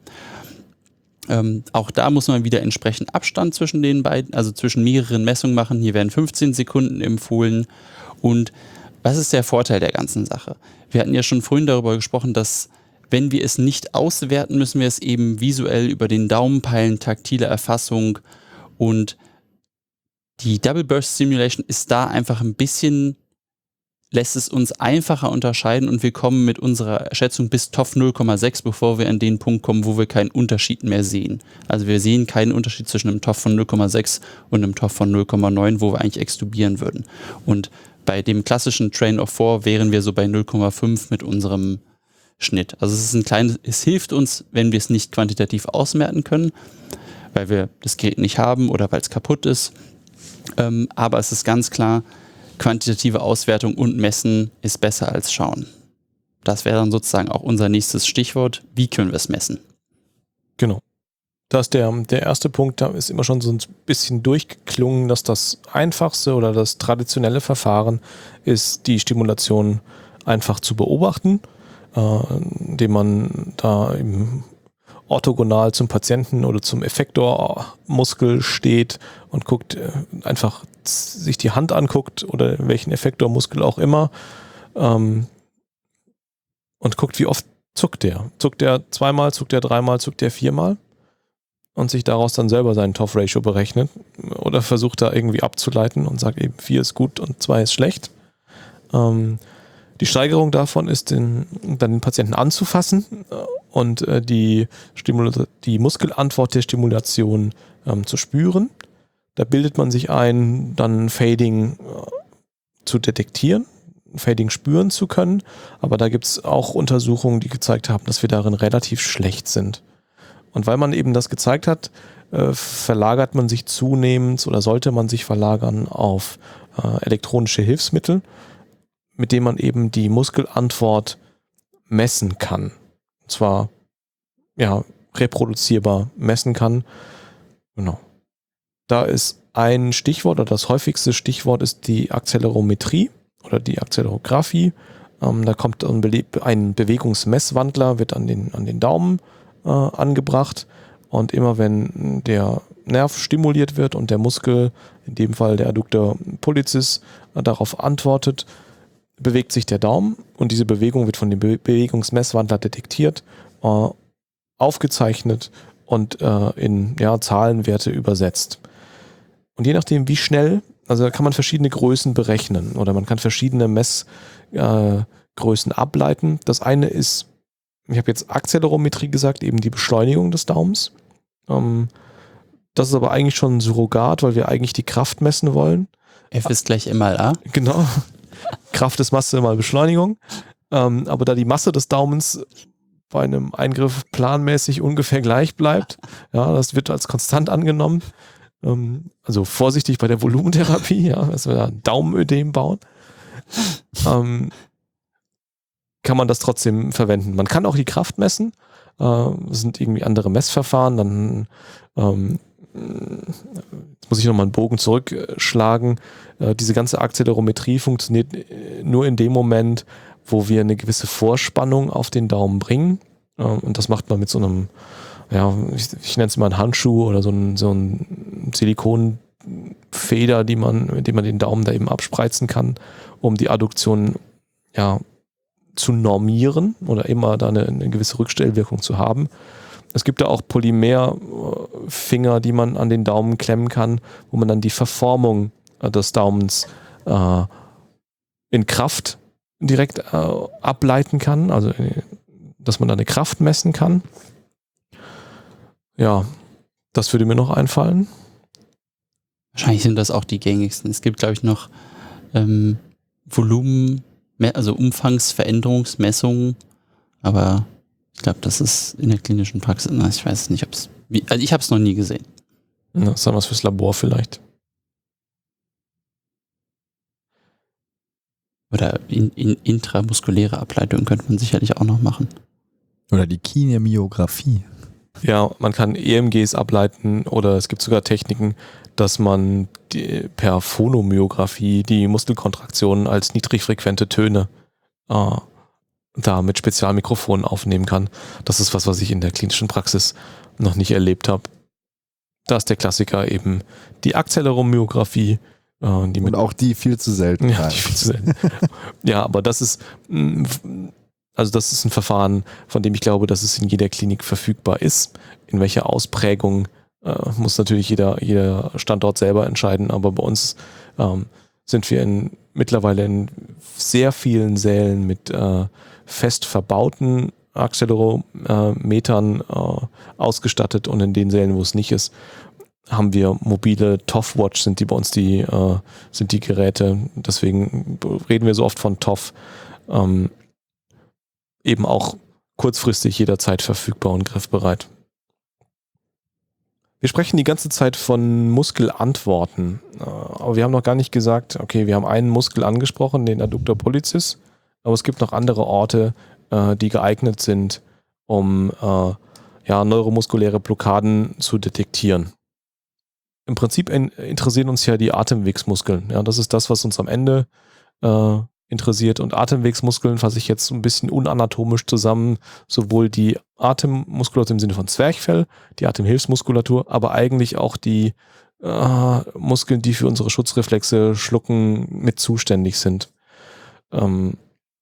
Ähm, auch da muss man wieder entsprechend Abstand zwischen den beiden, also zwischen mehreren Messungen machen. Hier werden fünfzehn Sekunden empfohlen. Und was ist der Vorteil der ganzen Sache? Wir hatten ja schon vorhin darüber gesprochen, dass wenn wir es nicht auswerten, müssen wir es eben visuell über den Daumen peilen, taktile Erfassung, und die Double Burst Stimulation ist da einfach ein bisschen, lässt es uns einfacher unterscheiden, und wir kommen mit unserer Schätzung bis T O F null Komma sechs, bevor wir an den Punkt kommen, wo wir keinen Unterschied mehr sehen. Also wir sehen keinen Unterschied zwischen einem T O F von null Komma sechs und einem T O F von null Komma neun, wo wir eigentlich extubieren würden. Und bei dem klassischen Train of Four wären wir so bei null Komma fünf mit unserem Schnitt. Also es ist ein kleines, es hilft uns, wenn wir es nicht quantitativ auswerten können, weil wir das Gerät nicht haben oder weil es kaputt ist. Ähm, aber es ist ganz klar, quantitative Auswertung und Messen ist besser als Schauen. Das wäre dann sozusagen auch unser nächstes Stichwort. Wie können wir es messen? Genau. Das ist der, der erste Punkt, da ist immer schon so ein bisschen durchgeklungen, dass das einfachste oder das traditionelle Verfahren ist, die Stimulation einfach zu beobachten, äh, indem man da eben orthogonal zum Patienten oder zum Effektormuskel steht und guckt, äh, einfach sich die Hand anguckt oder welchen Effektormuskel auch immer ähm, und guckt, wie oft zuckt der. Zuckt der zweimal, zuckt der dreimal, zuckt der viermal? Und sich daraus dann selber seinen T O F-Ratio berechnet oder versucht da irgendwie abzuleiten und sagt eben vier ist gut und zwei ist schlecht. Ähm, die Steigerung davon ist, den, dann den Patienten anzufassen und äh, die, Stimula- die Muskelantwort der Stimulation ähm, zu spüren. Da bildet man sich ein, dann Fading äh, zu detektieren, Fading spüren zu können. Aber da gibt es auch Untersuchungen, die gezeigt haben, dass wir darin relativ schlecht sind. Und weil man eben das gezeigt hat, äh, verlagert man sich zunehmend oder sollte man sich verlagern auf äh, elektronische Hilfsmittel, mit denen man eben die Muskelantwort messen kann. Und zwar ja, reproduzierbar messen kann. Genau. Da ist ein Stichwort oder das häufigste Stichwort ist die Accelerometrie oder die Accelerographie. Ähm, da kommt ein, Be- ein Bewegungsmesswandler, wird an den, an den Daumen Äh, angebracht und immer wenn der Nerv stimuliert wird und der Muskel, in dem Fall der Adductor pollicis, äh, darauf antwortet, bewegt sich der Daumen und diese Bewegung wird von dem Be- Bewegungsmesswandler detektiert, äh, aufgezeichnet und äh, in ja, Zahlenwerte übersetzt. Und je nachdem wie schnell, also da kann man verschiedene Größen berechnen oder man kann verschiedene Messgrößen äh, ableiten. Das eine ist, ich habe jetzt Accelerometrie gesagt, eben die Beschleunigung des Daumens. Ähm, das ist aber eigentlich schon ein Surrogat, weil wir eigentlich die Kraft messen wollen. F ist gleich M mal A. Genau. Kraft ist Masse mal Beschleunigung. Ähm, aber da die Masse des Daumens bei einem Eingriff planmäßig ungefähr gleich bleibt, ja, das wird als konstant angenommen. Ähm, also vorsichtig bei der Volumentherapie, ja, dass wir da ein Daumenödem bauen. Ähm, kann man das trotzdem verwenden. Man kann auch die Kraft messen. Äh, das sind irgendwie andere Messverfahren. Dann ähm, jetzt muss ich nochmal einen Bogen zurückschlagen. Äh, diese ganze Accelerometrie funktioniert nur in dem Moment, wo wir eine gewisse Vorspannung auf den Daumen bringen. Äh, und das macht man mit so einem, ja, ich, ich nenne es mal einen Handschuh oder so ein, so ein Silikonfeder, die man, mit dem man den Daumen da eben abspreizen kann, um die Adduktion, ja, zu normieren oder immer da eine, eine gewisse Rückstellwirkung zu haben. Es gibt da auch Polymerfinger, die man an den Daumen klemmen kann, wo man dann die Verformung des Daumens äh, in Kraft direkt äh, ableiten kann, also dass man da eine Kraft messen kann. Ja, das würde mir noch einfallen. Wahrscheinlich sind das auch die gängigsten. Es gibt, glaube ich, noch ähm, Volumen, also Umfangsveränderungsmessungen, aber ich glaube, das ist in der klinischen Praxis, na, ich weiß nicht, ob es, also ich habe es noch nie gesehen. Ja, das ist was fürs Labor vielleicht. Oder in, in intramuskuläre Ableitung könnte man sicherlich auch noch machen. Oder die Kinemiographie. Ja, man kann E M Gs ableiten oder es gibt sogar Techniken, dass man die, per Phonomyographie die Muskelkontraktionen als niedrigfrequente Töne äh, da mit Spezialmikrofonen aufnehmen kann. Das ist was, was ich in der klinischen Praxis noch nicht erlebt habe. Da ist der Klassiker eben die Akzeleromyographie. Äh, die mit Und auch die viel zu selten. Ja, die viel zu selten. Ja, aber das ist also das ist ein Verfahren, von dem ich glaube, dass es in jeder Klinik verfügbar ist. In welcher Ausprägung äh, muss natürlich jeder, jeder Standort selber entscheiden, aber bei uns ähm, sind wir in, mittlerweile in sehr vielen Sälen mit äh, fest verbauten Accelerometern äh, ausgestattet und in den Sälen, wo es nicht ist, haben wir mobile T O F-Watch, sind die bei uns die, äh, sind die Geräte. Deswegen reden wir so oft von T O F. Ähm, eben auch kurzfristig jederzeit verfügbar und griffbereit. Wir sprechen die ganze Zeit von Muskelantworten, aber wir haben noch gar nicht gesagt, okay, wir haben einen Muskel angesprochen, den Adductor pollicis, aber es gibt noch andere Orte, die geeignet sind, um ja, neuromuskuläre Blockaden zu detektieren. Im Prinzip in, interessieren uns ja die Atemwegsmuskeln. Ja, das ist das, was uns am Ende äh, interessiert. Und Atemwegsmuskeln fasse ich jetzt ein bisschen unanatomisch zusammen, sowohl die Atemmuskulatur im Sinne von Zwerchfell, die Atemhilfsmuskulatur, aber eigentlich auch die äh, Muskeln, die für unsere Schutzreflexe schlucken, mit zuständig sind. Ähm,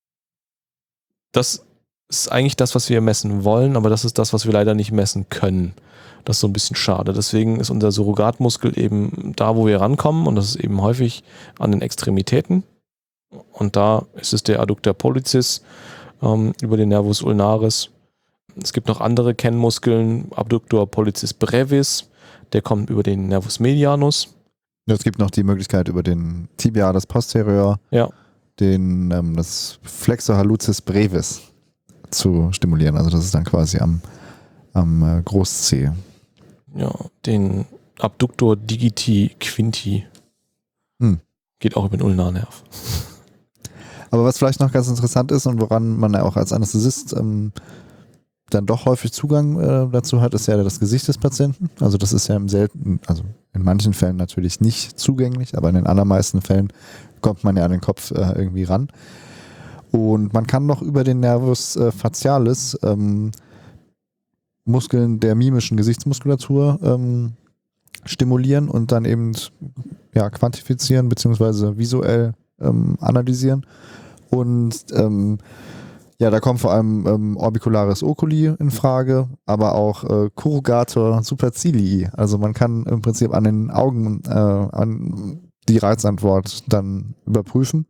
das ist eigentlich das, was wir messen wollen, aber das ist das, was wir leider nicht messen können. Das ist so ein bisschen schade. Deswegen ist unser Surrogatmuskel eben da, wo wir rankommen, und das ist eben häufig an den Extremitäten. Und da ist es der Adductor pollicis ähm, über den Nervus ulnaris. Es gibt noch andere Kennmuskeln, Abductor pollicis brevis, der kommt über den Nervus medianus. Es gibt noch die Möglichkeit über den Tibialis posterior, ja. den ähm, das Flexor hallucis brevis zu stimulieren. Also das ist dann quasi am, am äh, Großzeh. Ja, den Abductor digiti quinti. Hm. Geht auch über den Ulnarnerv. Aber was vielleicht noch ganz interessant ist und woran man ja auch als Anästhesist ähm, dann doch häufig Zugang äh, dazu hat, ist ja das Gesicht des Patienten. Also das ist ja im selten, also in manchen Fällen natürlich nicht zugänglich, aber in den allermeisten Fällen kommt man ja an den Kopf äh, irgendwie ran. Und man kann noch über den Nervus äh, facialis ähm, Muskeln der mimischen Gesichtsmuskulatur ähm, stimulieren und dann eben ja, quantifizieren bzw. visuell ähm, analysieren. Und ähm, ja, da kommt vor allem ähm, Orbicularis oculi in Frage, aber auch äh, Corrugator supercilii. Also man kann im Prinzip an den Augen äh, an die Reizantwort dann überprüfen.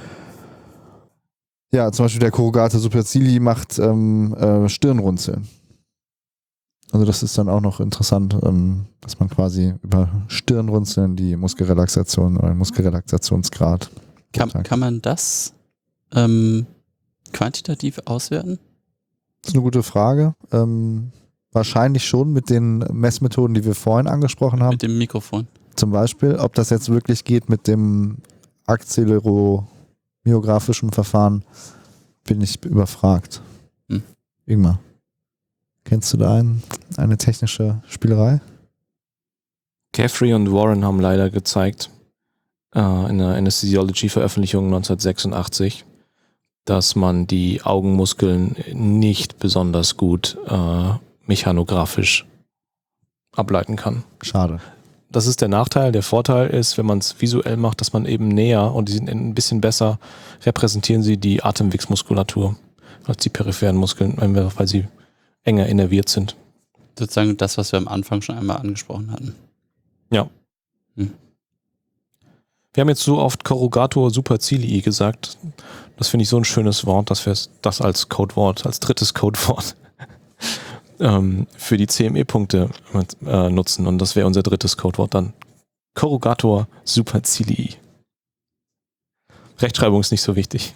Ja, zum Beispiel der Corrugator supercilii macht ähm, äh, Stirnrunzeln. Also das ist dann auch noch interessant, ähm, dass man quasi über Stirnrunzeln die Muskelrelaxation oder den Muskelrelaxationsgrad kann, kann man das ähm, quantitativ auswerten? Das ist eine gute Frage. Ähm, wahrscheinlich schon mit den Messmethoden, die wir vorhin angesprochen haben. Mit dem Mikrofon. Zum Beispiel, ob das jetzt wirklich geht mit dem akzeleromyografischen Verfahren, bin ich überfragt. Hm. Ingmar, kennst du da ein, eine technische Spielerei? Caffrey und Warren haben leider gezeigt, äh, in einer Anesthesiology-Veröffentlichung neunzehnhundertsechsundachtzig, dass man die Augenmuskeln nicht besonders gut äh, mechanografisch ableiten kann. Schade. Das ist der Nachteil. Der Vorteil ist, wenn man es visuell macht, dass man eben näher, und die sind ein bisschen besser, repräsentieren sie die Atemwegsmuskulatur als die peripheren Muskeln, weil sie enger innerviert sind. Sozusagen das, was wir am Anfang schon einmal angesprochen hatten. Ja. Hm. Wir haben jetzt so oft Corrugator supercilii gesagt. Das finde ich so ein schönes Wort, dass wir das als Codewort, als drittes Codewort ähm, für die C M E-Punkte äh, nutzen. Und das wäre unser drittes Codewort dann. Corrugator supercilii. Rechtschreibung ist nicht so wichtig.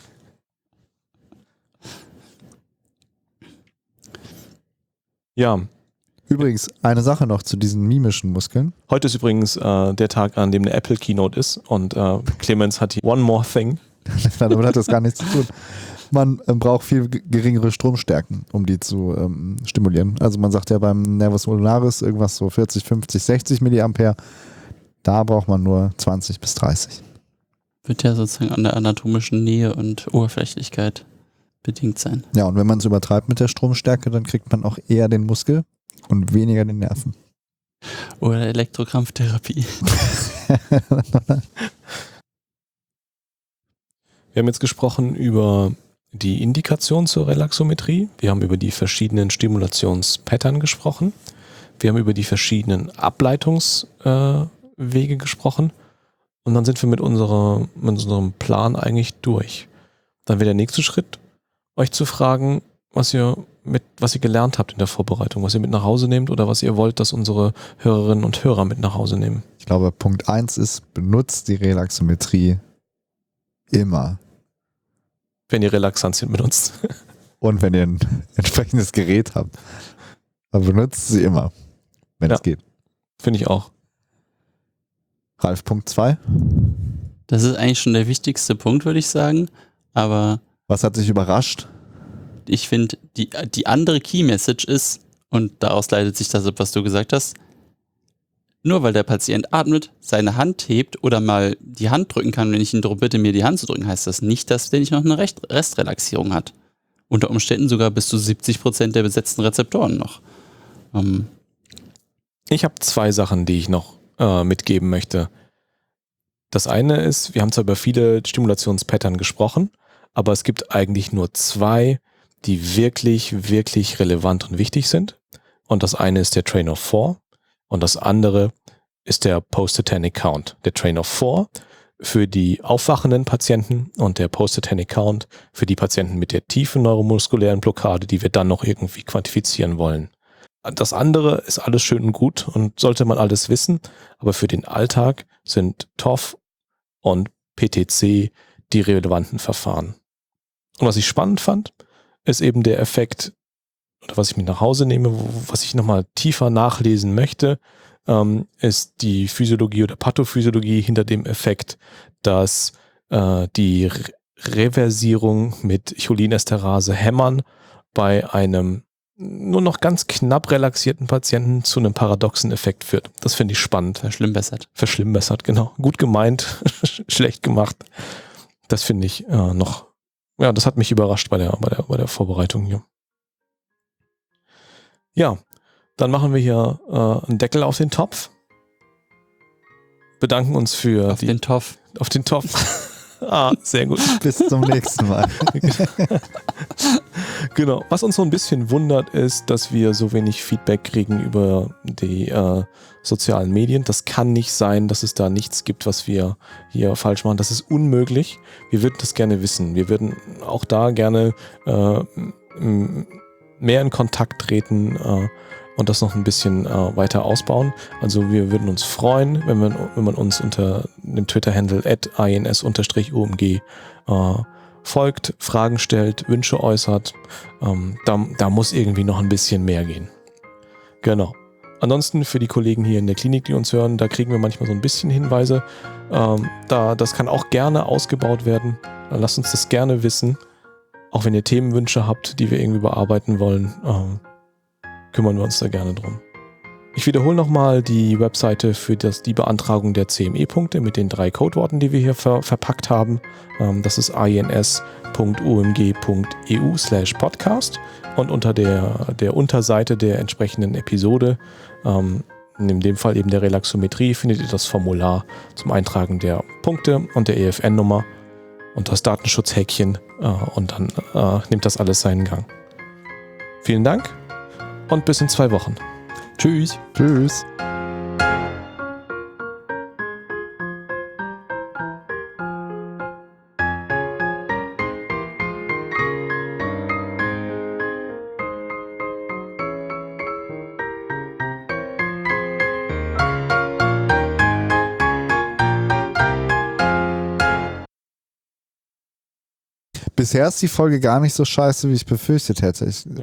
Ja. Übrigens, eine Sache noch zu diesen mimischen Muskeln. Heute ist übrigens äh, der Tag, an dem eine Apple Keynote ist, und äh, Clemens hat die One More Thing. Damit hat das gar nichts zu tun. Man ähm, braucht viel geringere Stromstärken, um die zu ähm, stimulieren. Also man sagt ja beim Nervus ulnaris irgendwas so vierzig, fünfzig, sechzig Milliampere. Da braucht man nur zwanzig bis dreißig. Wird ja sozusagen an der anatomischen Nähe und Oberflächlichkeit bedingt sein. Ja, und wenn man es übertreibt mit der Stromstärke, dann kriegt man auch eher den Muskel und weniger den Nerven. Oder Elektrokrampftherapie. Wir haben jetzt gesprochen über die Indikation zur Relaxometrie. Wir haben über die verschiedenen Stimulationspattern gesprochen. Wir haben über die verschiedenen Ableitungswege äh, gesprochen. Und dann sind wir mit, unserer, mit unserem Plan eigentlich durch. Dann wäre der nächste Schritt, euch zu fragen, was ihr mit, was ihr gelernt habt in der Vorbereitung, was ihr mit nach Hause nehmt oder was ihr wollt, dass unsere Hörerinnen und Hörer mit nach Hause nehmen. Ich glaube, Punkt eins ist, benutzt die Relaxometrie immer. Wenn ihr Relaxantien benutzt. Und wenn ihr ein entsprechendes Gerät habt. Aber benutzt sie immer, wenn ja. es geht. Finde ich auch. Ralf, Punkt zwei. Das ist eigentlich schon der wichtigste Punkt, würde ich sagen. Aber Was hat dich überrascht? ich finde, die, die andere Key Message ist, und daraus leitet sich das ab, was du gesagt hast, nur weil der Patient atmet, seine Hand hebt oder mal die Hand drücken kann, wenn ich ihn darum bitte, mir die Hand zu drücken, heißt das nicht, dass der nicht noch eine Rest- Restrelaxierung hat. Unter Umständen sogar bis zu siebzig Prozent der besetzten Rezeptoren noch. Ähm, Ich habe zwei Sachen, die ich noch äh, mitgeben möchte. Das eine ist, wir haben zwar über viele Stimulationspattern gesprochen, aber es gibt eigentlich nur zwei, die wirklich, wirklich relevant und wichtig sind. Und das eine ist der Train of Four und das andere ist der Post-Tetanic Count. Der Train of Four für die aufwachenden Patienten und der Post-Tetanic Count für die Patienten mit der tiefen neuromuskulären Blockade, die wir dann noch irgendwie quantifizieren wollen. Das andere ist alles schön und gut und sollte man alles wissen, aber für den Alltag sind T O F und P T C die relevanten Verfahren. Und was ich spannend fand, ist eben der Effekt, oder was ich mit nach Hause nehme, wo, was ich nochmal tiefer nachlesen möchte, ähm, ist die Physiologie oder Pathophysiologie hinter dem Effekt, dass äh, die Re- Reversierung mit Cholinesterase hämmern bei einem nur noch ganz knapp relaxierten Patienten zu einem paradoxen Effekt führt. Das finde ich spannend. verschlimmbessert. Verschlimmbessert, genau. Gut gemeint, schlecht gemacht. Das finde ich äh, noch, ja, das hat mich überrascht bei der, bei der, bei der Vorbereitung hier. Ja, dann machen wir hier äh, einen Deckel auf den Topf. Bedanken uns für Auf die, den T O F. auf den Topf. Ah, sehr gut. Bis zum nächsten Mal. Genau. Was uns so ein bisschen wundert, ist, dass wir so wenig Feedback kriegen über die äh, sozialen Medien. Das kann nicht sein, dass es da nichts gibt, was wir hier falsch machen. Das ist unmöglich. Wir würden das gerne wissen. Wir würden auch da gerne äh, m- mehr in Kontakt treten äh, und das noch ein bisschen äh, weiter ausbauen. Also wir würden uns freuen, wenn man, wenn man uns unter dem Twitter-Handle at ins U M G äh, folgt, Fragen stellt, Wünsche äußert. Ähm, da, da muss irgendwie noch ein bisschen mehr gehen. Genau. Ansonsten für die Kollegen hier in der Klinik, die uns hören, da kriegen wir manchmal so ein bisschen Hinweise. Ähm, da, das kann auch gerne ausgebaut werden. Dann lasst uns das gerne wissen. Auch wenn ihr Themenwünsche habt, die wir irgendwie bearbeiten wollen, ähm, kümmern wir uns da gerne drum. Ich wiederhole nochmal die Webseite für das, die Beantragung der C M E-Punkte mit den drei Codeworten, die wir hier ver, verpackt haben. Ähm, das ist ins punkt u m g punkt e u slash podcast und unter der, der Unterseite der entsprechenden Episode, ähm, in dem Fall eben der Relaxometrie, findet ihr das Formular zum Eintragen der Punkte und der E F N-Nummer und das Datenschutzhäkchen äh, und dann äh, nimmt das alles seinen Gang. Vielen Dank und bis in zwei Wochen. Tschüss. Tschüss. Bisher ist die Folge gar nicht so scheiße, wie ich befürchtet hätte. Ich